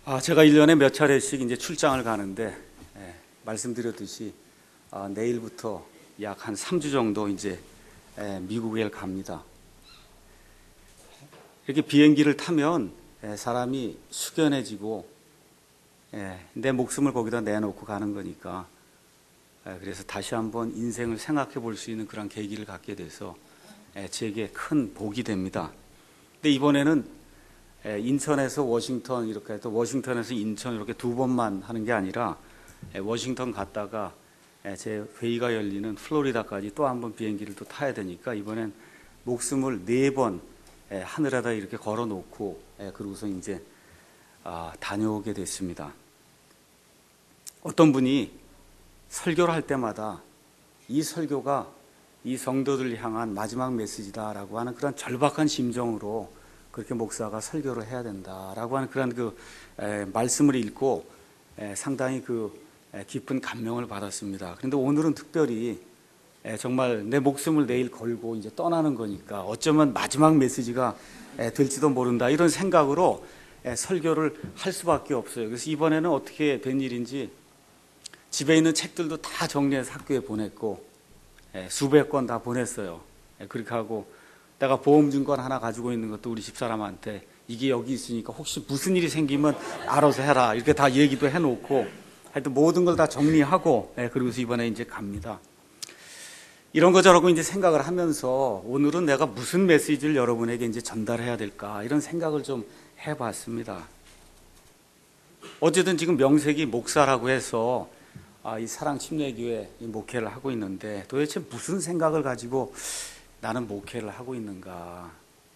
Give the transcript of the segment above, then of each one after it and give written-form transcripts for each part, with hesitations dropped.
제가 1년에 몇 차례씩 이제 출장을 가는데, 말씀드렸듯이, 내일부터 약 한 3주 정도 이제, 미국에 갑니다. 이렇게 비행기를 타면, 사람이 숙연해지고, 내 목숨을 거기다 내놓고 가는 거니까, 그래서 다시 한번 인생을 생각해 볼 수 있는 그런 계기를 갖게 돼서, 제게 큰 복이 됩니다. 근데 이번에는 인천에서 워싱턴 이렇게 해서 워싱턴에서 인천 이렇게 두 번만 하는 게 아니라 워싱턴 갔다가 제 회의가 열리는 플로리다까지 또 한 번 비행기를 또 타야 되니까 이번엔 목숨을 4번 하늘에다 이렇게 걸어 놓고 그러고서 이제 다녀오게 됐습니다. 어떤 분이 설교를 할 때마다 이 설교가 이 성도들 향한 마지막 메시지다라고 하는 그런 절박한 심정으로 그렇게 목사가 설교를 해야 된다라고 하는 그런 말씀을 읽고 상당히 깊은 감명을 받았습니다. 그런데 오늘은 특별히 정말 내 목숨을 내일 걸고 이제 떠나는 거니까 어쩌면 마지막 메시지가 될지도 모른다 이런 생각으로 설교를 할 수밖에 없어요. 그래서 이번에는 어떻게 된 일인지 집에 있는 책들도 다 정리해서 학교에 보냈고 수백 권 다 보냈어요. 그렇게 하고 내가 보험증권 하나 가지고 있는 것도 우리 집사람한테 이게 여기 있으니까 혹시 무슨 일이 생기면 알아서 해라 이렇게 다 얘기도 해놓고 하여튼 모든 걸 다 정리하고 그리고서 이번에 이제 갑니다. 이런 거 저러고 이제 생각을 하면서 오늘은 내가 무슨 메시지를 여러분에게 이제 전달해야 될까 이런 생각을 좀 해봤습니다. 어쨌든 지금 명색이 목사라고 해서 이 사랑침례교회 목회를 하고 있는데 도대체 무슨 생각을 가지고 나는 목회를 하고 있는가.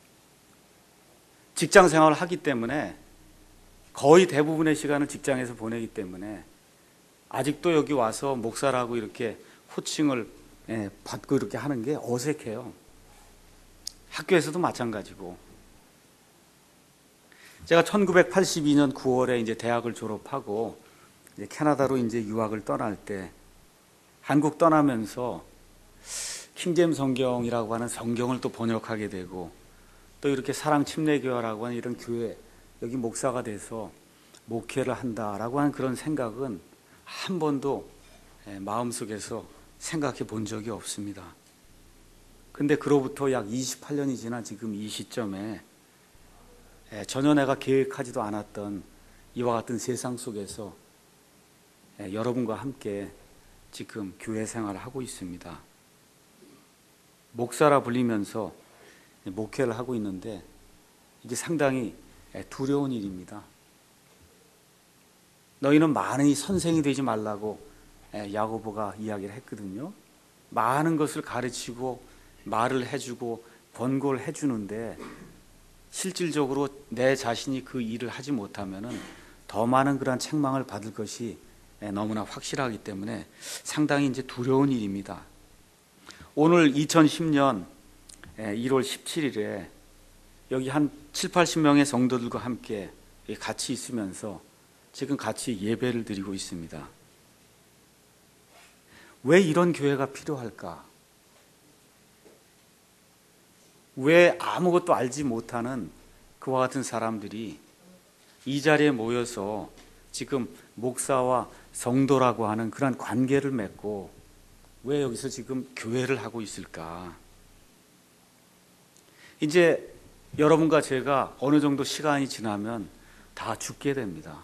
직장 생활을 하기 때문에 거의 대부분의 시간을 직장에서 보내기 때문에 아직도 여기 와서 목사라고 이렇게 호칭을 받고 이렇게 하는 게 어색해요. 학교에서도 마찬가지고. 제가 1982년 9월에 이제 대학을 졸업하고 이제 캐나다로 이제 유학을 떠날 때 한국 떠나면서 킹제임스 성경이라고 하는 성경을 또 번역하게 되고 또 이렇게 사랑침례교회라고 하는 이런 교회 여기 목사가 돼서 목회를 한다라고 하는 그런 생각은 한 번도 마음속에서 생각해 본 적이 없습니다. 근데 그로부터 약 28년이 지난 지금 이 시점에 전혀 내가 계획하지도 않았던 이와 같은 세상 속에서 여러분과 함께 지금 교회 생활을 하고 있습니다. 목사라 불리면서 목회를 하고 있는데 이게 상당히 두려운 일입니다. 너희는 많이 선생이 되지 말라고 야고보가 이야기를 했거든요. 많은 것을 가르치고 말을 해주고 권고를 해주는데 실질적으로 내 자신이 그 일을 하지 못하면은 더 많은 그런 책망을 받을 것이 너무나 확실하기 때문에 상당히 이제 두려운 일입니다. 오늘 2010년 1월 17일에 여기 한 7, 80명의 성도들과 함께 같이 있으면서 지금 같이 예배를 드리고 있습니다. 왜 이런 교회가 필요할까? 왜 아무것도 알지 못하는 그와 같은 사람들이 이 자리에 모여서 지금 목사와 성도라고 하는 그런 관계를 맺고 왜 여기서 지금 교회를 하고 있을까? 이제 여러분과 제가 어느 정도 시간이 지나면 다 죽게 됩니다.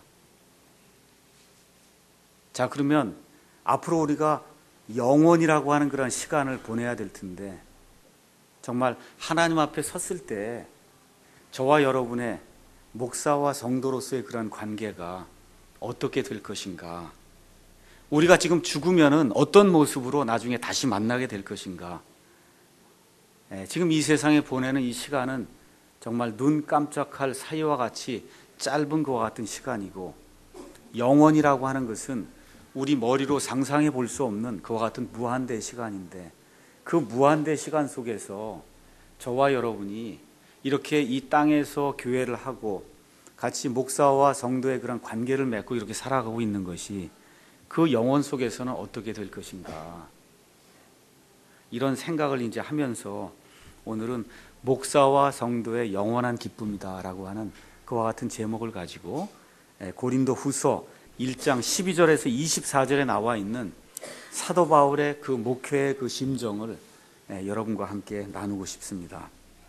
자, 그러면 앞으로 우리가 영원이라고 하는 그런 시간을 보내야 될 텐데 정말 하나님 앞에 섰을 때 저와 여러분의 목사와 성도로서의 그런 관계가 어떻게 될 것인가? 우리가 지금 죽으면은 어떤 모습으로 나중에 다시 만나게 될 것인가? 지금 이 세상에 보내는 이 시간은 정말 눈 깜짝할 사이와 같이 짧은 것과 같은 시간이고 영원이라고 하는 것은 우리 머리로 상상해 볼 수 없는 그와 같은 무한대의 시간인데 그 무한대 시간 속에서 저와 여러분이 이렇게 이 땅에서 교회를 하고 같이 목사와 성도의 그런 관계를 맺고 이렇게 살아가고 있는 것이 그 영혼 속에서는 어떻게 될 것인가 이런 생각을 이제 하면서 오늘은 목사와 성도의 영원한 기쁨이다라고 하는 그와 같은 제목을 가지고 고린도 후서 1장 12절에서 24절에 나와 있는 사도 바울의 그 목회의 그 심정을 여러분과 함께 나누고 싶습니다.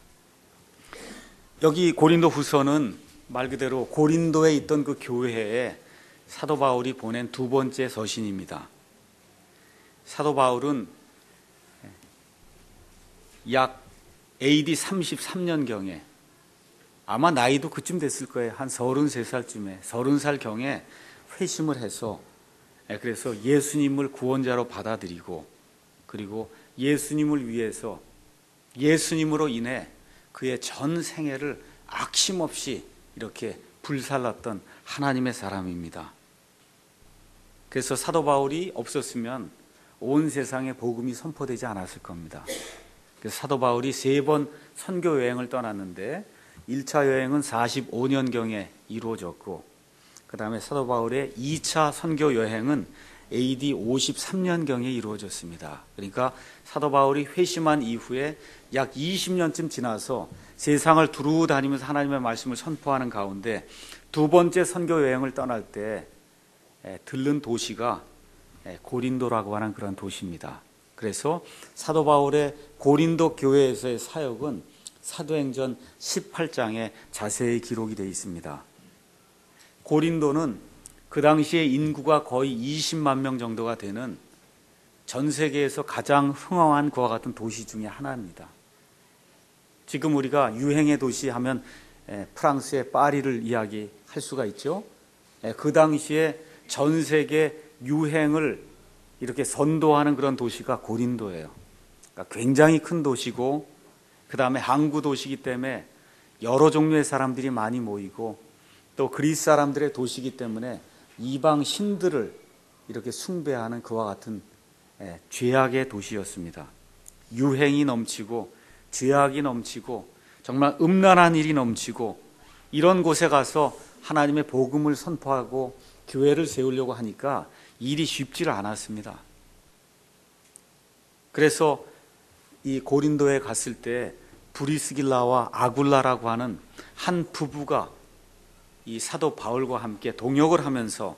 여기 고린도 후서는 말 그대로 고린도에 있던 그 교회에 사도 바울이 보낸 두 번째 서신입니다. 사도 바울은 약 AD 33년경에 아마 나이도 그쯤 됐을 거예요. 한 33살쯤에 30살경에 회심을 해서 그래서 예수님을 구원자로 받아들이고 그리고 예수님을 위해서 예수님으로 인해 그의 전 생애를 악심없이 이렇게 불살랐던 하나님의 사람입니다. 그래서 사도 바울이 없었으면 온 세상에 복음이 선포되지 않았을 겁니다. 그래서 사도 바울이 3번 선교 여행을 떠났는데 1차 여행은 45년경에 이루어졌고 그 다음에 사도 바울의 2차 선교 여행은 AD 53년경에 이루어졌습니다. 그러니까 사도 바울이 회심한 이후에 약 20년쯤 지나서 세상을 두루 다니면서 하나님의 말씀을 선포하는 가운데 두 번째 선교 여행을 떠날 때 들른 도시가 고린도라고 하는 그런 도시입니다. 그래서 사도 바울의 고린도 교회에서의 사역은 사도행전 18장에 자세히 기록이 되어 있습니다. 고린도는 그 당시에 인구가 거의 20만 명 정도가 되는 전 세계에서 가장 흥황한 그와 같은 도시 중에 하나입니다. 지금 우리가 유행의 도시 하면 프랑스의 파리를 이야기할 수가 있죠. 그 당시에 전 세계 유행을 이렇게 선도하는 그런 도시가 고린도예요. 그러니까 굉장히 큰 도시고 그 다음에 항구 도시이기 때문에 여러 종류의 사람들이 많이 모이고 또 그리스 사람들의 도시이기 때문에 이방 신들을 이렇게 숭배하는 그와 같은 죄악의 도시였습니다. 유행이 넘치고 죄악이 넘치고 정말 음란한 일이 넘치고 이런 곳에 가서 하나님의 복음을 선포하고 교회를 세우려고 하니까 일이 쉽지를 않았습니다. 그래서 이 고린도에 갔을 때 브리스길라와 아굴라라고 하는 한 부부가 이 사도 바울과 함께 동역을 하면서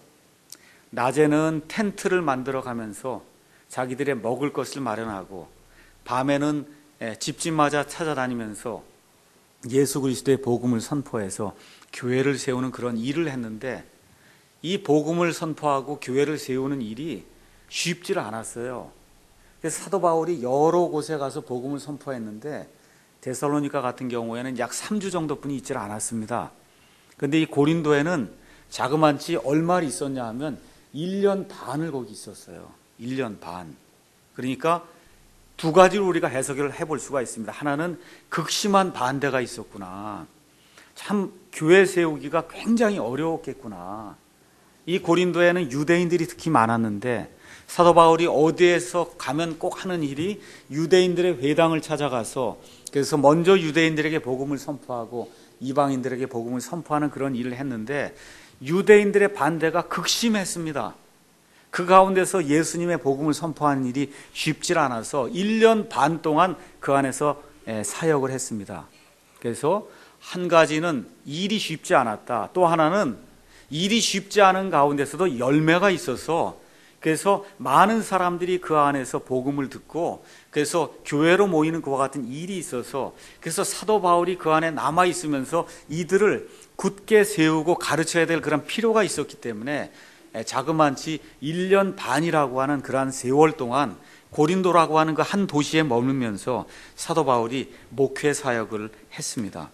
낮에는 텐트를 만들어 가면서 자기들의 먹을 것을 마련하고 밤에는 집집마다 찾아다니면서 예수 그리스도의 복음을 선포해서 교회를 세우는 그런 일을 했는데 이 복음을 선포하고 교회를 세우는 일이 쉽지를 않았어요. 그래서 사도 바울이 여러 곳에 가서 복음을 선포했는데 데살로니가 같은 경우에는 약 3주 정도뿐이 있지 않았습니다. 그런데 이 고린도에는 자그만치 얼마 있었냐 하면 1년 반을 거기 있었어요. 1년 반. 그러니까 두 가지로 우리가 해석을 해볼 수가 있습니다. 하나는 극심한 반대가 있었구나. 참 교회 세우기가 굉장히 어려웠겠구나. 이 고린도에는 유대인들이 특히 많았는데 사도 바울이 어디에서 가면 꼭 하는 일이 유대인들의 회당을 찾아가서 그래서 먼저 유대인들에게 복음을 선포하고 이방인들에게 복음을 선포하는 그런 일을 했는데 유대인들의 반대가 극심했습니다. 그 가운데서 예수님의 복음을 선포하는 일이 쉽지 않아서 1년 반 동안 그 안에서 사역을 했습니다. 그래서 한 가지는 일이 쉽지 않았다. 또 하나는 일이 쉽지 않은 가운데서도 열매가 있어서 그래서 많은 사람들이 그 안에서 복음을 듣고 그래서 교회로 모이는 그와 같은 일이 있어서 그래서 사도 바울이 그 안에 남아 있으면서 이들을 굳게 세우고 가르쳐야 될 그런 필요가 있었기 때문에 자그만치 1년 반이라고 하는 그러한 세월 동안 고린도라고 하는 그 한 도시에 머물면서 사도 바울이 목회 사역을 했습니다.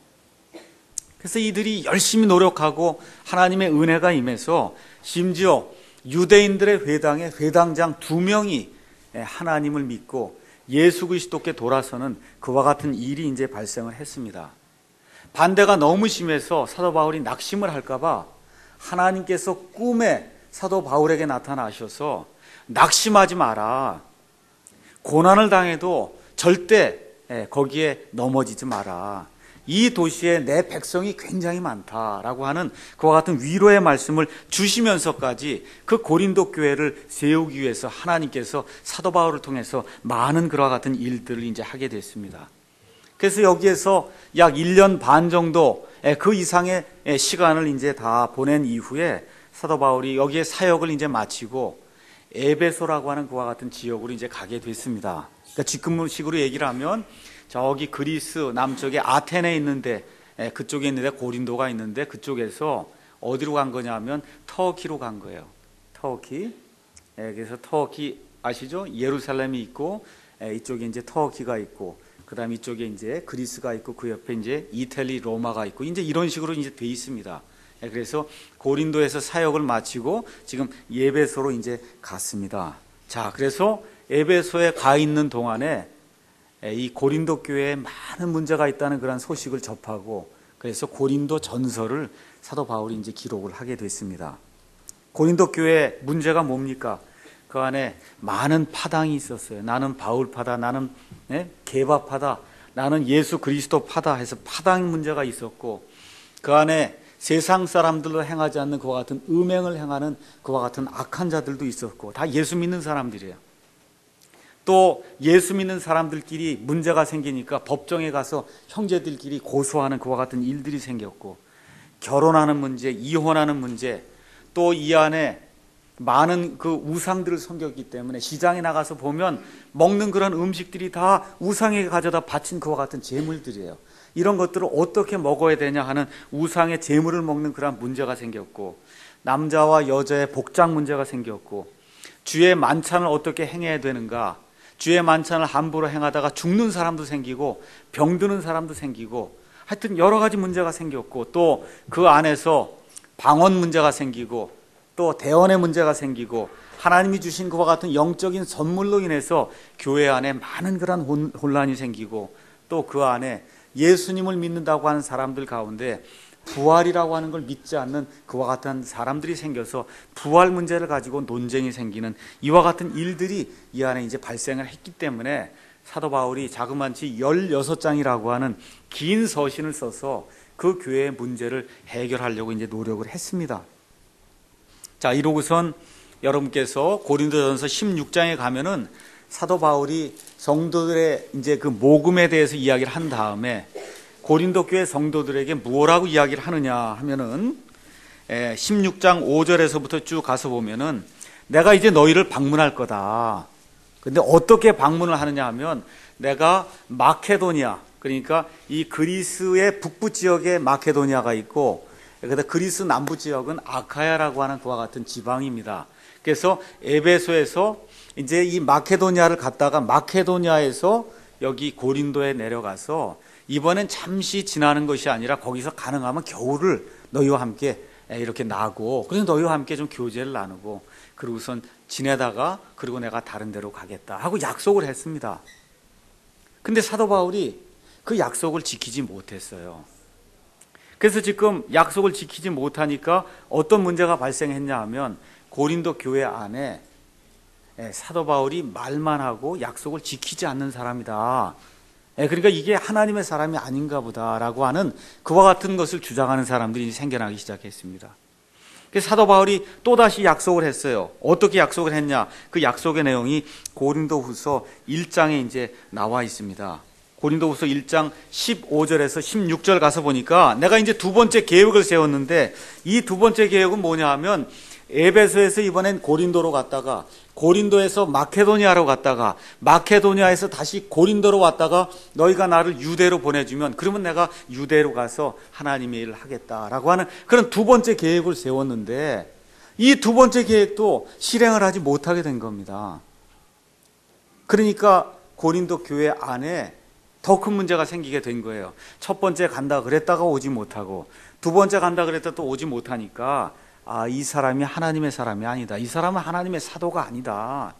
그래서 이들이 열심히 노력하고 하나님의 은혜가 임해서 심지어 유대인들의 회당에 회당장 2명이 하나님을 믿고 예수 그리스도께 돌아서는 그와 같은 일이 이제 발생을 했습니다. 반대가 너무 심해서 사도 바울이 낙심을 할까봐 하나님께서 꿈에 사도 바울에게 나타나셔서 낙심하지 마라. 고난을 당해도 절대 거기에 넘어지지 마라. 이 도시에 내 백성이 굉장히 많다라고 하는 그와 같은 위로의 말씀을 주시면서까지 그 고린도 교회를 세우기 위해서 하나님께서 사도 바울을 통해서 많은 그와 같은 일들을 이제 하게 됐습니다. 그래서 여기에서 약 1년 반 정도 그 이상의 시간을 이제 다 보낸 이후에 사도 바울이 여기에 사역을 이제 마치고 에베소라고 하는 그와 같은 지역으로 이제 가게 됐습니다. 그러니까 지금식으로 얘기를 하면 저기 그리스 남쪽에 아테네에 있는데 그쪽에 있는데 고린도가 있는데 그쪽에서 어디로 간 거냐면 터키로 간 거예요. 터키. 그래서 터키 아시죠? 예루살렘이 있고 이쪽에 이제 터키가 있고 그다음 이쪽에 이제 그리스가 있고 그 옆에 이제 이탈리 로마가 있고 이제 이런 식으로 이제 돼 있습니다. 그래서 고린도에서 사역을 마치고 지금 에베소로 이제 갔습니다. 자, 그래서 에베소에 가 있는 동안에 이 고린도 교회에 많은 문제가 있다는 그런 소식을 접하고 그래서 고린도 전서를 사도 바울이 이제 기록을 하게 됐습니다. 고린도 교회 문제가 뭡니까? 그 안에 많은 파당이 있었어요. 나는 바울파다, 나는 게바파다, 나는 예수 그리스도파다 해서 파당 문제가 있었고 그 안에 세상 사람들로 행하지 않는 그와 같은 음행을 행하는 그와 같은 악한 자들도 있었고 다 예수 믿는 사람들이에요. 또 예수 믿는 사람들끼리 문제가 생기니까 법정에 가서 형제들끼리 고소하는 그와 같은 일들이 생겼고 결혼하는 문제, 이혼하는 문제, 또 이 안에 많은 그 우상들을 섬겼기 때문에 시장에 나가서 보면 먹는 그런 음식들이 다 우상에게 가져다 바친 그와 같은 제물들이에요. 이런 것들을 어떻게 먹어야 되냐 하는 우상의 제물을 먹는 그런 문제가 생겼고 남자와 여자의 복장 문제가 생겼고 주의 만찬을 어떻게 행해야 되는가, 주의 만찬을 함부로 행하다가 죽는 사람도 생기고 병드는 사람도 생기고 하여튼 여러 가지 문제가 생겼고 또 그 안에서 방언 문제가 생기고 또 대언의 문제가 생기고 하나님이 주신 그와 같은 영적인 선물로 인해서 교회 안에 많은 그런 혼란이 생기고 또 그 안에 예수님을 믿는다고 하는 사람들 가운데 부활이라고 하는 걸 믿지 않는 그와 같은 사람들이 생겨서 부활 문제를 가지고 논쟁이 생기는 이와 같은 일들이 이 안에 이제 발생을 했기 때문에 사도 바울이 자그마치 16장이라고 하는 긴 서신을 써서 그 교회의 문제를 해결하려고 이제 노력을 했습니다. 자, 이러고선 여러분께서 고린도전서 16장에 가면은 사도 바울이 성도들의 이제 그 모금에 대해서 이야기를 한 다음에 고린도 교회 성도들에게 뭐라고 이야기를 하느냐 하면은 16장 5절에서부터 쭉 가서 보면은 내가 이제 너희를 방문할 거다. 근데 어떻게 방문을 하느냐 하면 내가 마케도니아, 그러니까 이 그리스의 북부 지역에 마케도니아가 있고 그래서 그리스 남부 지역은 아카야라고 하는 그와 같은 지방입니다. 그래서 에베소에서 이제 이 마케도니아를 갔다가 마케도니아에서 여기 고린도에 내려가서 이번엔 잠시 지나는 것이 아니라 거기서 가능하면 겨울을 너희와 함께 이렇게 나고 그래서 너희와 함께 좀 교제를 나누고 그러고선 지내다가 그리고 내가 다른 데로 가겠다 하고 약속을 했습니다. 근데 사도 바울이 그 약속을 지키지 못했어요. 그래서 지금 약속을 지키지 못하니까 어떤 문제가 발생했냐 하면 고린도 교회 안에 사도 바울이 말만 하고 약속을 지키지 않는 사람이다. 그러니까 이게 하나님의 사람이 아닌가 보다라고 하는 그와 같은 것을 주장하는 사람들이 생겨나기 시작했습니다. 그래서 사도 바울이 또다시 약속을 했어요. 어떻게 약속을 했냐? 그 약속의 내용이 고린도후서 1장에 이제 나와 있습니다. 고린도후서 1장 15절에서 16절 가서 보니까 내가 이제 두 번째 계획을 세웠는데 이 두 번째 계획은 뭐냐 하면 에베소에서 이번엔 고린도로 갔다가 고린도에서 마케도니아로 갔다가 마케도니아에서 다시 고린도로 왔다가 너희가 나를 유대로 보내주면 그러면 내가 유대로 가서 하나님의 일을 하겠다라고 하는 그런 두 번째 계획을 세웠는데 이 두 번째 계획도 실행을 하지 못하게 된 겁니다. 그러니까 고린도 교회 안에 더 큰 문제가 생기게 된 거예요. 첫 번째 간다 그랬다가 오지 못하고 두 번째 간다 그랬다가 또 오지 못하니까 이 사람이 하나님의 사람이 아니다. 이 사람은 하나님의 사도가 아니다.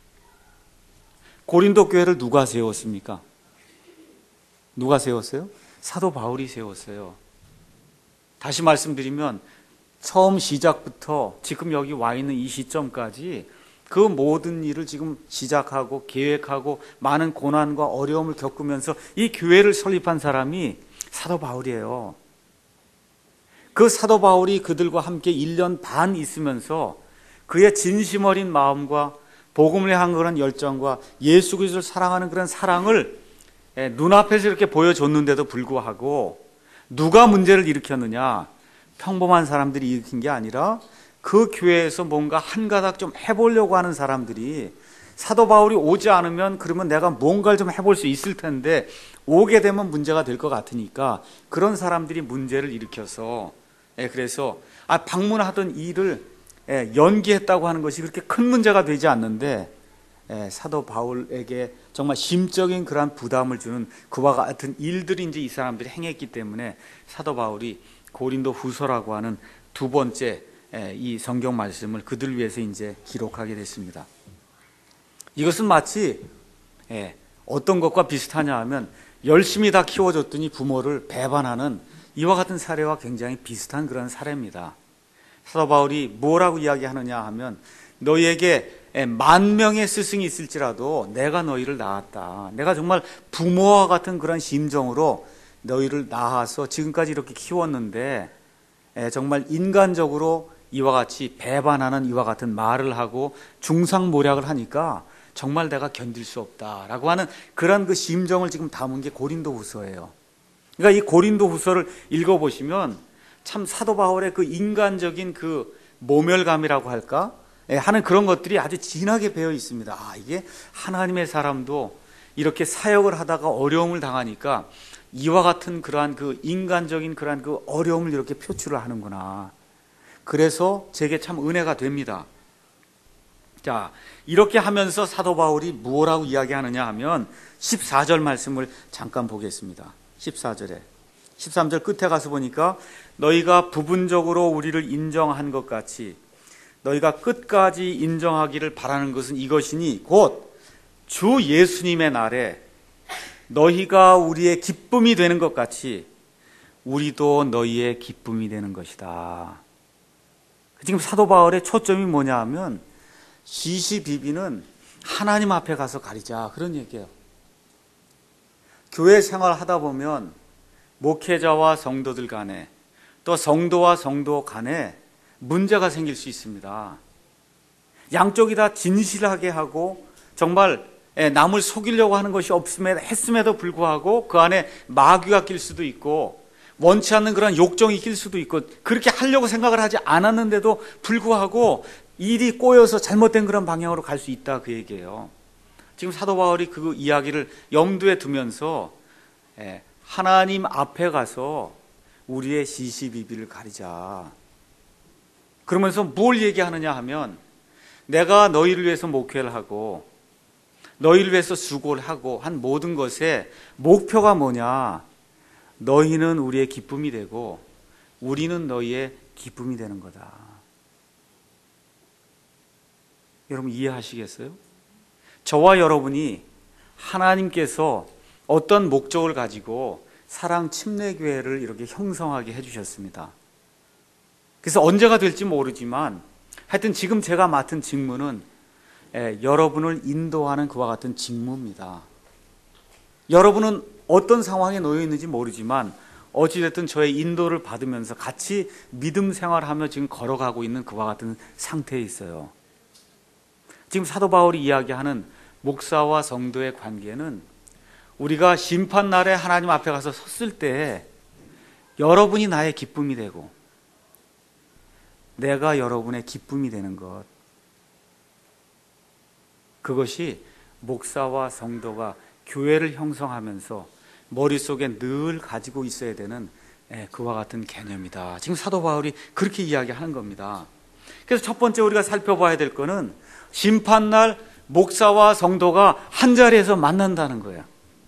고린도 교회를 누가 세웠습니까? 누가 세웠어요? 사도 바울이 세웠어요. 다시 말씀드리면 처음 시작부터 지금 여기 와 있는 이 시점까지 그 모든 일을 지금 시작하고 계획하고 많은 고난과 어려움을 겪으면서 이 교회를 설립한 사람이 사도 바울이에요. 그 사도 바울이 그들과 함께 1년 반 있으면서 그의 진심 어린 마음과 복음을 향한 그런 열정과 예수 그리스도를 사랑하는 그런 사랑을 눈앞에서 이렇게 보여줬는데도 불구하고 누가 문제를 일으켰느냐? 평범한 사람들이 일으킨 게 아니라 그 교회에서 뭔가 한 가닥 좀 해보려고 하는 사람들이 사도 바울이 오지 않으면 그러면 내가 뭔가를 좀 해볼 수 있을 텐데 오게 되면 문제가 될 것 같으니까 그런 사람들이 문제를 일으켜서 그래서 방문하던 일을 연기했다고 하는 것이 그렇게 큰 문제가 되지 않는데 사도 바울에게 정말 심적인 그러한 부담을 주는 그와 같은 일들이 이제 이 사람들이 행했기 때문에 사도 바울이 고린도 후서라고 하는 두 번째 이 성경 말씀을 그들 위해서 이제 기록하게 됐습니다. 이것은 마치 어떤 것과 비슷하냐 하면 열심히 다 키워줬더니 부모를 배반하는 이와 같은 사례와 굉장히 비슷한 그런 사례입니다. 사도 바울이 뭐라고 이야기하느냐 하면 너희에게 10,000명의 스승이 있을지라도 내가 너희를 낳았다. 내가 정말 부모와 같은 그런 심정으로 너희를 낳아서 지금까지 이렇게 키웠는데 정말 인간적으로 이와 같이 배반하는 이와 같은 말을 하고 중상모략을 하니까 정말 내가 견딜 수 없다라고 하는 그런 그 심정을 지금 담은 게 고린도후서예요. 그러니까 이 고린도후서를 읽어보시면 참 사도 바울의 그 인간적인 그 모멸감이라고 할까 하는 그런 것들이 아주 진하게 배어 있습니다. 이게 하나님의 사람도 이렇게 사역을 하다가 어려움을 당하니까 이와 같은 그러한 그 인간적인 그러한 그 어려움을 이렇게 표출을 하는구나. 그래서 제게 참 은혜가 됩니다. 자, 이렇게 하면서 사도 바울이 뭐라고 이야기하느냐 하면 14절 말씀을 잠깐 보겠습니다. 14절에 13절 끝에 가서 보니까 너희가 부분적으로 우리를 인정한 것 같이 너희가 끝까지 인정하기를 바라는 것은 이것이니 곧 주 예수님의 날에 너희가 우리의 기쁨이 되는 것 같이 우리도 너희의 기쁨이 되는 것이다. 지금 사도 바울의 초점이 뭐냐 하면 시시비비는 하나님 앞에 가서 가리자 그런 얘기예요. 교회 생활하다 보면 목회자와 성도들 간에 또 성도와 성도 간에 문제가 생길 수 있습니다. 양쪽이 다 진실하게 하고 정말 남을 속이려고 하는 것이 했음에도 불구하고 그 안에 마귀가 낄 수도 있고 원치 않는 그런 욕정이 낄 수도 있고 그렇게 하려고 생각을 하지 않았는데도 불구하고 일이 꼬여서 잘못된 그런 방향으로 갈 수 있다 그 얘기예요. 지금 사도 바울이 그 이야기를 염두에 두면서 하나님 앞에 가서 우리의 시시비비를 가리자. 그러면서 뭘 얘기하느냐 하면 내가 너희를 위해서 목회를 하고 너희를 위해서 수고를 하고 한 모든 것의 목표가 뭐냐? 너희는 우리의 기쁨이 되고 우리는 너희의 기쁨이 되는 거다. 여러분 이해하시겠어요? 저와 여러분이 하나님께서 어떤 목적을 가지고 사랑 침례교회를 이렇게 형성하게 해주셨습니다. 그래서 언제가 될지 모르지만 하여튼 지금 제가 맡은 직무는 여러분을 인도하는 그와 같은 직무입니다. 여러분은 어떤 상황에 놓여 있는지 모르지만 어찌됐든 저의 인도를 받으면서 같이 믿음 생활하며 지금 걸어가고 있는 그와 같은 상태에 있어요. 지금 사도 바울이 이야기하는 목사와 성도의 관계는 우리가 심판날에 하나님 앞에 가서 섰을 때 여러분이 나의 기쁨이 되고 내가 여러분의 기쁨이 되는 것, 그것이 목사와 성도가 교회를 형성하면서 머릿속에 늘 가지고 있어야 되는 그와 같은 개념이다. 지금 사도 바울이 그렇게 이야기하는 겁니다. 그래서 첫 번째 우리가 살펴봐야 될 거는 심판날 목사와 성도가 한 자리에서 만난다는 거예요.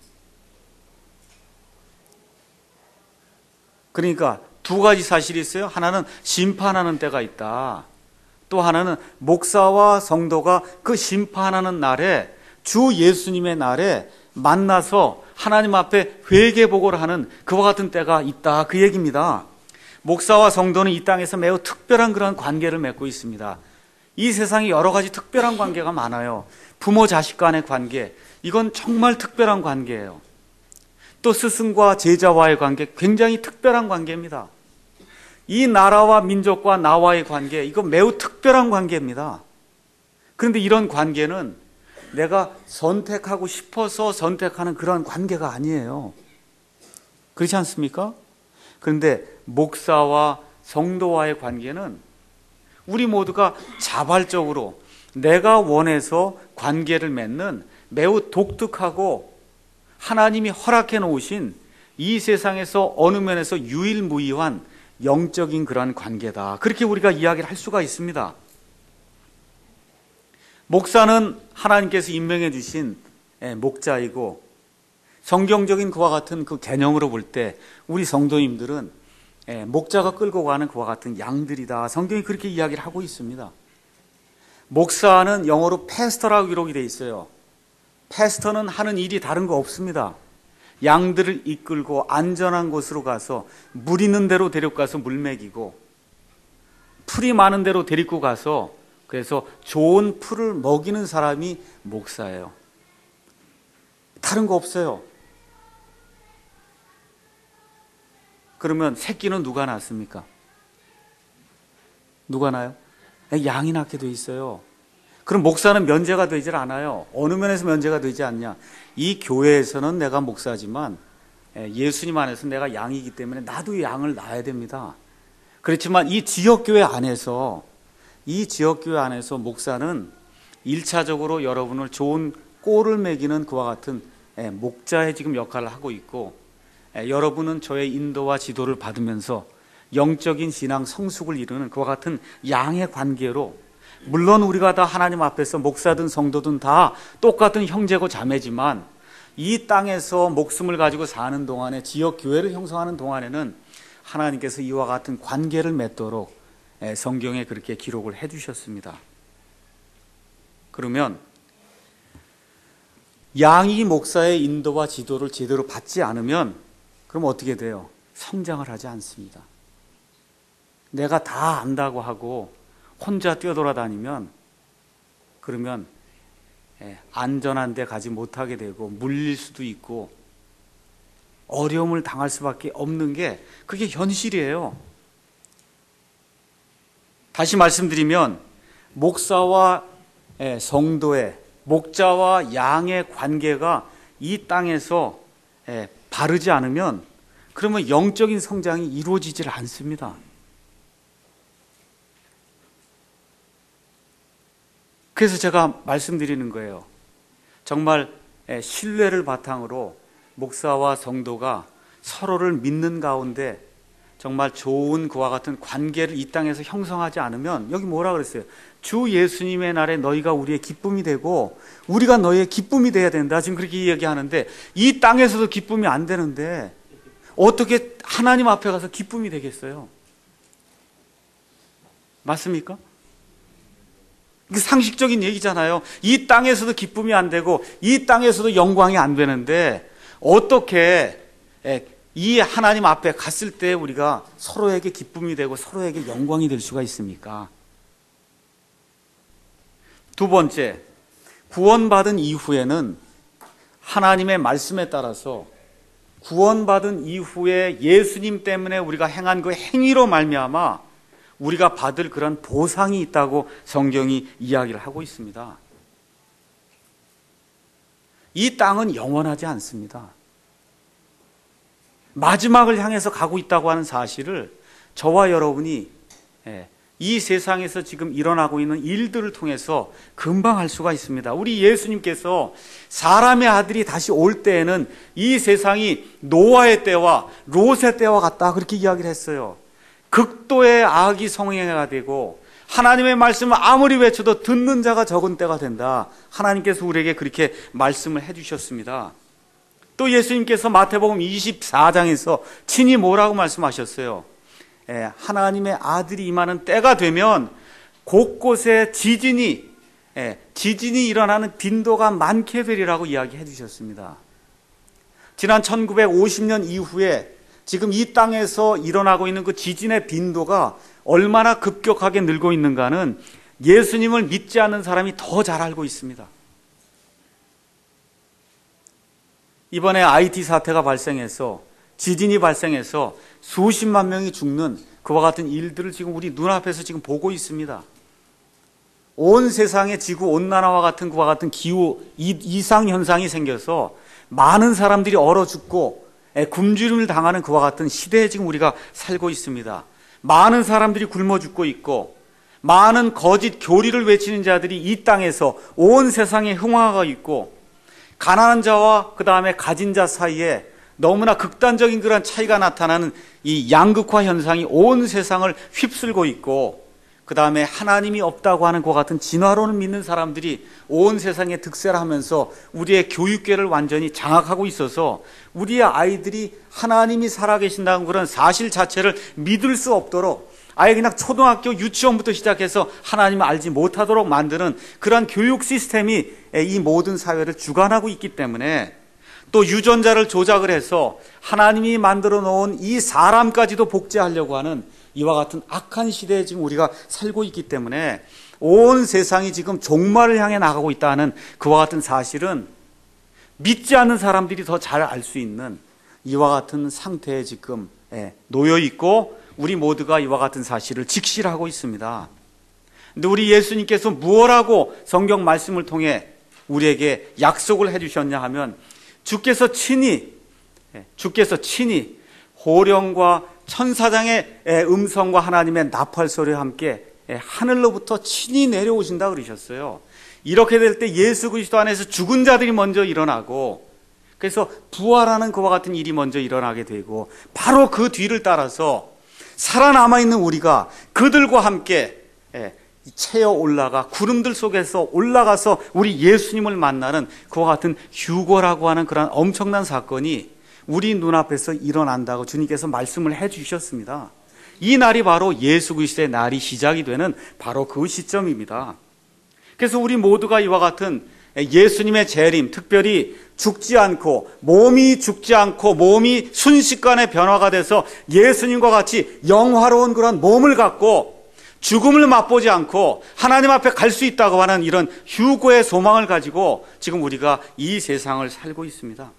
그러니까 두 가지 사실이 있어요. 하나는 심판하는 때가 있다. 또 하나는 목사와 성도가 그 심판하는 날에 주 예수님의 날에 만나서 하나님 앞에 회개보고를 하는 그와 같은 때가 있다. 그 얘기입니다. 목사와 성도는 이 땅에서 매우 특별한 그런 관계를 맺고 있습니다. 이 세상에 여러 가지 특별한 관계가 많아요. 부모 자식 간의 관계, 이건 정말 특별한 관계예요. 또 스승과 제자와의 관계, 굉장히 특별한 관계입니다. 이 나라와 민족과 나와의 관계, 이거 매우 특별한 관계입니다. 그런데 이런 관계는 내가 선택하고 싶어서 선택하는 그런 관계가 아니에요. 그렇지 않습니까? 그런데 목사와 성도와의 관계는 우리 모두가 자발적으로 내가 원해서 관계를 맺는 매우 독특하고 하나님이 허락해 놓으신 이 세상에서 어느 면에서 유일무이한 영적인 그러한 관계다. 그렇게 우리가 이야기를 할 수가 있습니다. 목사는 하나님께서 임명해 주신 목자이고, 성경적인 그와 같은 그 개념으로 볼 때 우리 성도님들은 목자가 끌고 가는 그와 같은 양들이다. 성경이 그렇게 이야기를 하고 있습니다. 목사는 영어로 패스터라고 기록이 되어 있어요. 패스터는 하는 일이 다른 거 없습니다. 양들을 이끌고 안전한 곳으로 가서 물 있는 데로 데려가서 물 먹이고, 풀이 많은 데로 데리고 가서 그래서 좋은 풀을 먹이는 사람이 목사예요. 다른 거 없어요. 그러면 새끼는 누가 낳습니까? 누가 낳아요? 양이 낳게 돼 있어요. 그럼 목사는 면제가 되질 않아요. 어느 면에서 면제가 되지 않냐? 이 교회에서는 내가 목사지만 예수님 안에서 내가 양이기 때문에 나도 양을 낳아야 됩니다. 그렇지만 이 지역교회 안에서 목사는 1차적으로 여러분을 좋은 꼴을 먹이는 그와 같은 목자의 지금 역할을 하고 있고, 여러분은 저의 인도와 지도를 받으면서 영적인 신앙 성숙을 이루는 그와 같은 양의 관계로, 물론 우리가 다 하나님 앞에서 목사든 성도든 다 똑같은 형제고 자매지만 이 땅에서 목숨을 가지고 사는 동안에, 지역 교회를 형성하는 동안에는 하나님께서 이와 같은 관계를 맺도록 성경에 그렇게 기록을 해 주셨습니다. 그러면 양이 목사의 인도와 지도를 제대로 받지 않으면 그럼 어떻게 돼요? 성장을 하지 않습니다. 내가 다 안다고 하고 혼자 뛰어돌아다니면 그러면 안전한 데 가지 못하게 되고 물릴 수도 있고 어려움을 당할 수밖에 없는 게 그게 현실이에요. 다시 말씀드리면 목사와 성도의, 목자와 양의 관계가 이 땅에서 바르지 않으면 그러면 영적인 성장이 이루어지질 않습니다. 그래서 제가 말씀드리는 거예요. 정말 신뢰를 바탕으로 목사와 성도가 서로를 믿는 가운데 정말 좋은 그와 같은 관계를 이 땅에서 형성하지 않으면, 여기 뭐라 그랬어요? 주 예수님의 날에 너희가 우리의 기쁨이 되고 우리가 너희의 기쁨이 돼야 된다. 지금 그렇게 얘기하는데 이 땅에서도 기쁨이 안 되는데 어떻게 하나님 앞에 가서 기쁨이 되겠어요? 맞습니까? 이게 상식적인 얘기잖아요. 이 땅에서도 기쁨이 안 되고 이 땅에서도 영광이 안 되는데 어떻게 이 하나님 앞에 갔을 때 우리가 서로에게 기쁨이 되고 서로에게 영광이 될 수가 있습니까? 두 번째, 구원받은 이후에는 하나님의 말씀에 따라서 구원받은 이후에 예수님 때문에 우리가 행한 그 행위로 말미암아 우리가 받을 그런 보상이 있다고 성경이 이야기를 하고 있습니다. 이 땅은 영원하지 않습니다. 마지막을 향해서 가고 있다고 하는 사실을 저와 여러분이 이 세상에서 지금 일어나고 있는 일들을 통해서 금방 알 수가 있습니다. 우리 예수님께서 사람의 아들이 다시 올 때에는 이 세상이 노아의 때와 롯의 때와 같다, 그렇게 이야기를 했어요. 극도의 악이 성행해가 되고 하나님의 말씀을 아무리 외쳐도 듣는 자가 적은 때가 된다. 하나님께서 우리에게 그렇게 말씀을 해주셨습니다. 또 예수님께서 마태복음 24장에서 친히 뭐라고 말씀하셨어요? 하나님의 아들이 임하는 때가 되면 곳곳에 지진이 일어나는 빈도가 많게 되리라고 이야기해 주셨습니다. 지난 1950년 이후에 지금 이 땅에서 일어나고 있는 그 지진의 빈도가 얼마나 급격하게 늘고 있는가는 예수님을 믿지 않는 사람이 더 잘 알고 있습니다. 이번에 IT 사태가 발생해서, 지진이 발생해서 수십만 명이 죽는 그와 같은 일들을 지금 우리 눈앞에서 지금 보고 있습니다. 온 세상에 지구 온난화와 같은 그와 같은 기후 이상 현상이 생겨서 많은 사람들이 얼어 죽고 굶주림을 당하는 그와 같은 시대에 지금 우리가 살고 있습니다. 많은 사람들이 굶어 죽고 있고 많은 거짓 교리를 외치는 자들이 이 땅에서 온 세상에 흥황하고 있고 가난한 자와 그 다음에 가진 자 사이에 너무나 극단적인 그런 차이가 나타나는 이 양극화 현상이 온 세상을 휩쓸고 있고 그 다음에 하나님이 없다고 하는 그와 같은 진화론을 믿는 사람들이 온 세상에 득세를 하면서 우리의 교육계를 완전히 장악하고 있어서 우리의 아이들이 하나님이 살아계신다는 그런 사실 자체를 믿을 수 없도록 아예 그냥 초등학교 유치원부터 시작해서 하나님을 알지 못하도록 만드는 그런 교육 시스템이 이 모든 사회를 주관하고 있기 때문에 또 유전자를 조작을 해서 하나님이 만들어 놓은 이 사람까지도 복제하려고 하는 이와 같은 악한 시대에 지금 우리가 살고 있기 때문에 온 세상이 지금 종말을 향해 나가고 있다는 그와 같은 사실은 믿지 않는 사람들이 더 잘 알 수 있는 이와 같은 상태에 지금 놓여 있고 우리 모두가 이와 같은 사실을 직시하고 있습니다. 근데 우리 예수님께서 무엇라고 성경 말씀을 통해 우리에게 약속을 해주셨냐 하면 주께서 친히 호령과 천사장의 음성과 하나님의 나팔 소리와 함께 하늘로부터 친히 내려오신다 그러셨어요. 이렇게 될 때 예수 그리스도 안에서 죽은 자들이 먼저 일어나고 그래서 부활하는 그와 같은 일이 먼저 일어나게 되고 바로 그 뒤를 따라서 살아남아 있는 우리가 그들과 함께 채어 올라가 구름들 속에서 올라가서 우리 예수님을 만나는 그와 같은 휴거라고 하는 그런 엄청난 사건이 우리 눈앞에서 일어난다고 주님께서 말씀을 해 주셨습니다. 이 날이 바로 예수 그리스도의 날이 시작이 되는 바로 그 시점입니다. 그래서 우리 모두가 이와 같은 예수님의 재림, 특별히 죽지 않고 몸이 죽지 않고 몸이 순식간에 변화가 돼서 예수님과 같이 영화로운 그런 몸을 갖고 죽음을 맛보지 않고 하나님 앞에 갈 수 있다고 하는 이런 휴거의 소망을 가지고 지금 우리가 이 세상을 살고 있습니다.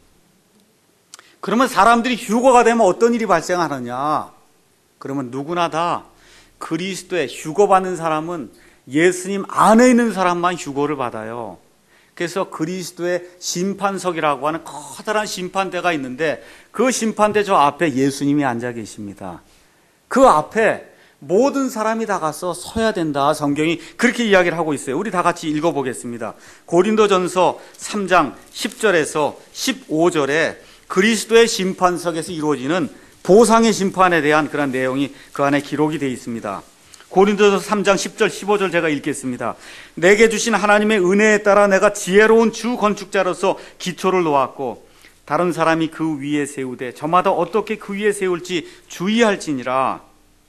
그러면 사람들이 휴거가 되면 어떤 일이 발생하느냐? 그러면 누구나 다 그리스도의 휴거받는 사람은 예수님 안에 있는 사람만 휴거를 받아요. 그래서 그리스도의 심판석이라고 하는 커다란 심판대가 있는데 그 심판대 저 앞에 예수님이 앉아 계십니다. 그 앞에 모든 사람이 다 가서 서야 된다. 성경이 그렇게 이야기를 하고 있어요. 우리 다 같이 읽어보겠습니다. 고린도전서 3장 10절에서 15절에 그리스도의 심판석에서 이루어지는 보상의 심판에 대한 그런 내용이 그 안에 기록이 되어 있습니다. 고린도전서 3장 10절 15절 제가 읽겠습니다. 내게 주신 하나님의 은혜에 따라 내가 지혜로운 주 건축자로서 기초를 놓았고 다른 사람이 그 위에 세우되 저마다 어떻게 그 위에 세울지 주의할지니라.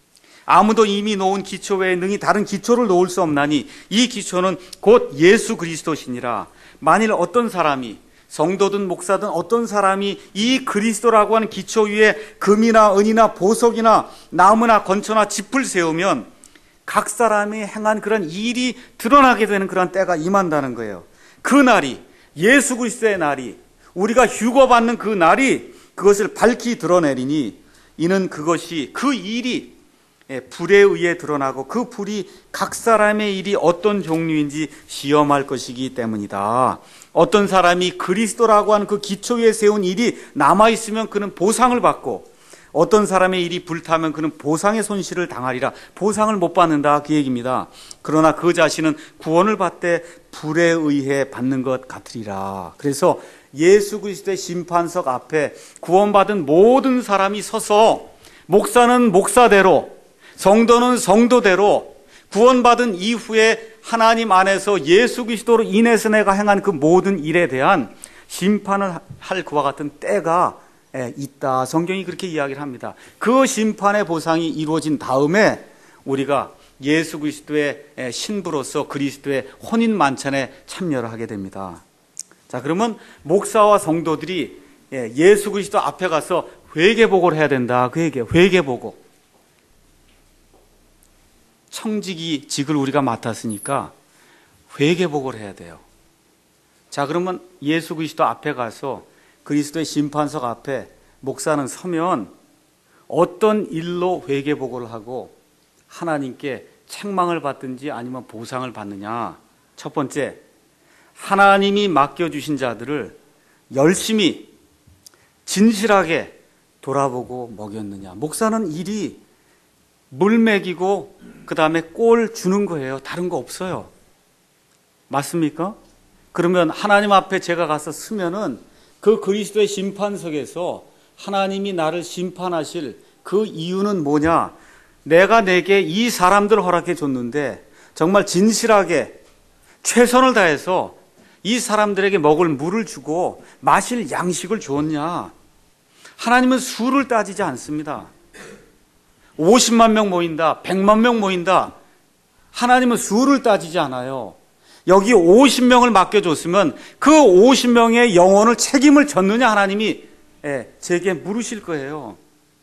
아무도 이미 놓은 기초 외에 능히 다른 기초를 놓을 수 없나니 이 기초는 곧 예수 그리스도시니라. 만일 어떤 사람이 성도든 목사든 어떤 사람이 이 그리스도라고 하는 기초 위에 금이나 은이나 보석이나 나무나 건초나 짚을 세우면 각 사람이 행한 그런 일이 드러나게 되는 그런 때가 임한다는 거예요. 그 날이 예수 그리스도의 날이 우리가 휴거받는 그 날이 그것을 밝히 드러내리니 이는 그것이 그 일이 불에 의해 드러나고 그 불이 각 사람의 일이 어떤 종류인지 시험할 것이기 때문이다. 어떤 사람이 그리스도라고 하는 그 기초 위에 세운 일이 남아있으면 그는 보상을 받고 어떤 사람의 일이 불타면 그는 보상의 손실을 당하리라. 보상을 못 받는다 그 얘기입니다. 그러나 그 자신은 구원을 받되 불에 의해 받는 것 같으리라. 그래서 예수 그리스도의 심판석 앞에 구원받은 모든 사람이 서서 목사는 목사대로 성도는 성도대로 구원받은 이후에 하나님 안에서 예수 그리스도로 인해서 내가 행한 그 모든 일에 대한 심판을 할 그와 같은 때가 있다. 성경이 그렇게 이야기를 합니다. 그 심판의 보상이 이루어진 다음에 우리가 예수 그리스도의 신부로서 그리스도의 혼인 만찬에 참여를 하게 됩니다. 자, 그러면 목사와 성도들이 예수 그리스도 앞에 가서 회개복을 해야 된다. 그 얘기예요. 회개복을. 청지기직을 우리가 맡았으니까 회개복을 해야 돼요. 자, 그러면 예수 그리스도 앞에 가서 그리스도의 심판석 앞에 목사는 서면 어떤 일로 회개복을 하고 하나님께 책망을 받든지 아니면 보상을 받느냐? 첫 번째, 하나님이 맡겨주신 자들을 열심히 진실하게 돌아보고 먹였느냐? 목사는 일이 물 먹이고 그 다음에 꼴 주는 거예요. 다른 거 없어요. 맞습니까? 그러면 하나님 앞에 제가 가서 서면은 그 그리스도의 심판석에서 하나님이 나를 심판하실 그 이유는 뭐냐? 내가 내게 이 사람들을 허락해 줬는데 정말 진실하게 최선을 다해서 이 사람들에게 먹을 물을 주고 마실 양식을 줬냐? 하나님은 수를 따지지 않습니다. 50만 명 모인다, 100만 명 모인다. 하나님은 수를 따지지 않아요. 여기 50명을 맡겨줬으면 그 50명의 영혼을 책임을 졌느냐 하나님이 제게 물으실 거예요.